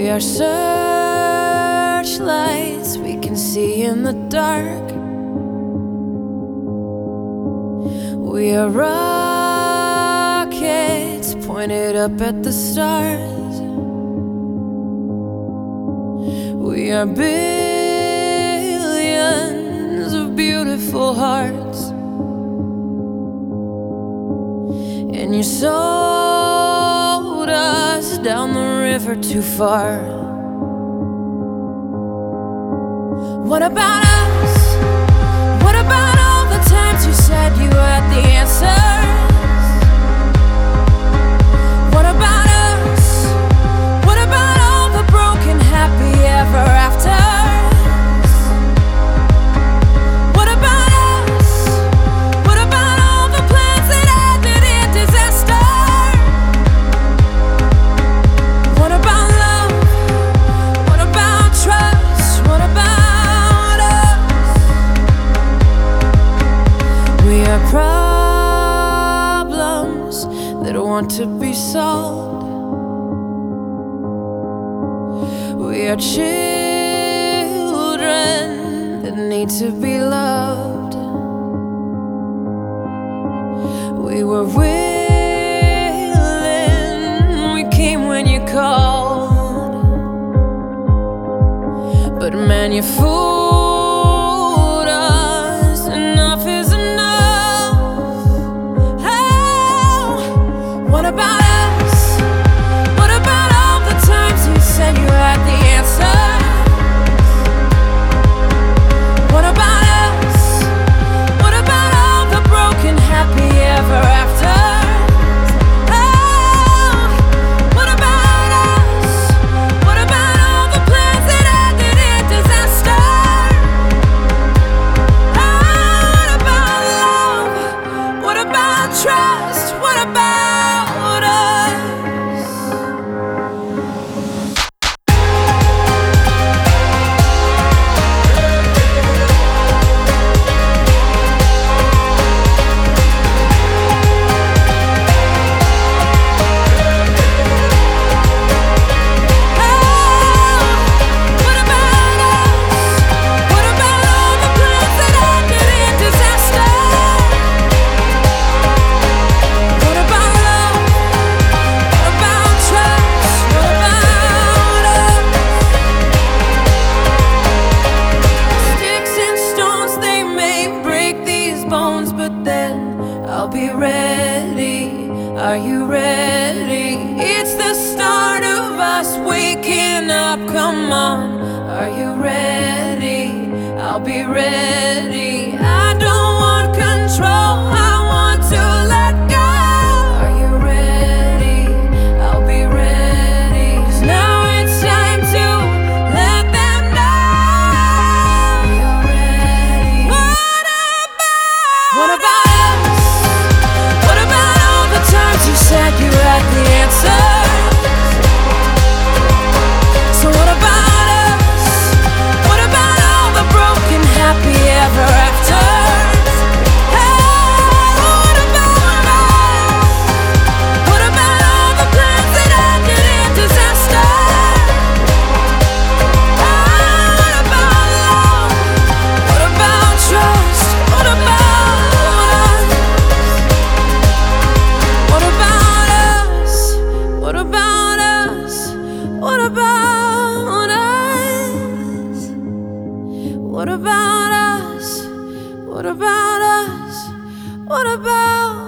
We are searchlights we can see in the dark. We are rockets pointed up at the stars. We are billions of beautiful hearts, and you sold us down the river too far. What about us? What about all the times you said you had the answers? What about us? What about all the broken happy ever afters? What about us? What about all the plans that ended in disaster? What about love? What about trust? What about us? We are problems that want to be solved. We are children that need to be loved. We were willing, we came when you called, but man, you fooled us. Enough is enough. Oh, what about us? What about all the times you said you had the answers? What about us? What about all the broken happy ever afters? Oh, what about us? What about all the plans that ended in disaster? Oh, what about love? What about trust? What about us? I'll be ready. Are you ready? It's the start of us waking up. Come on. Are you ready? I'll be ready. I don't want control. I want to let go. Are you ready? I'll be ready. 'Cause now it's time to let them know. You're ready. What about us? What about all the times you said you had the answers? So what about us? What about all the broken happy ever afters? Hey, what about us? What about all the plans that ended in disaster? Oh, what about love? What about trust? What about us? What about us? What about us? What about us? What about us? What about us? What about